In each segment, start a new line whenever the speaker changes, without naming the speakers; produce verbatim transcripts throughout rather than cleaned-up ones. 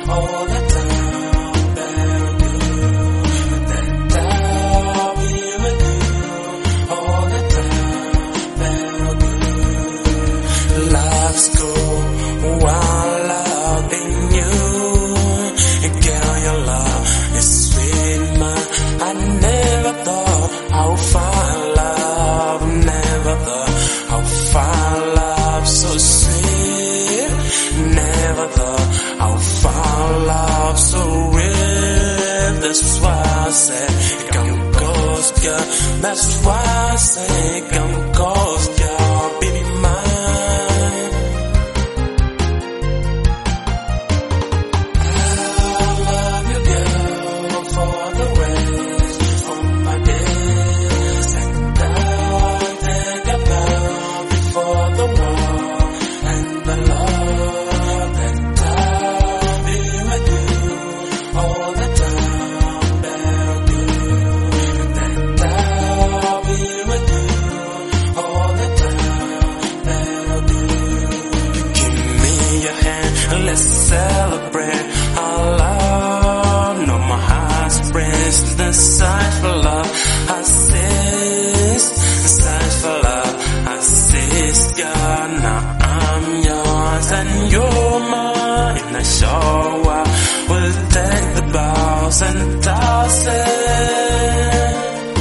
all the time that I do, that I'll be with you all the time that I do. Let's go while loving you. Girl, your love is sweet, man. I never thought I'll find love. Never thought I'll find love so sweet. Never thought I'll find love so real. That's why I say come close, girl. That's why I say come close, girl. Baby mine. I love you, girl, for the rest of my days, and I'll think about before the war and the love that I'll be with you all the time that I do, that I'll be with you all the time that I do. Give me your hand and let's celebrate our love. No, my heart's breaks the search for love. I assist, search for love. I assist, God. Now I'm yours and you're mine. I show up, we'll take the bows and toss it.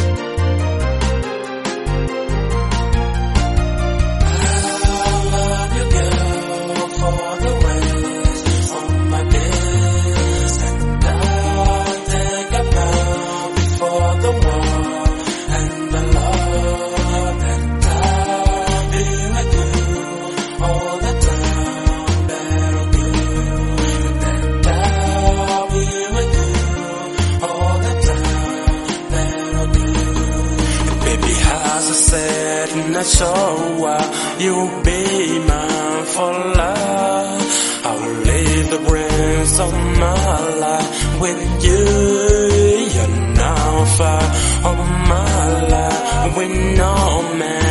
I love you, girl, for the rest of my days, and I'll think about before the war and the love that I'll be with you all the time that I do, that I'll be with you all the time that I do. Baby, as I said, and I show up, you'll be mine for love. I'll live the rest of my life with you. You're now far of my life with no man.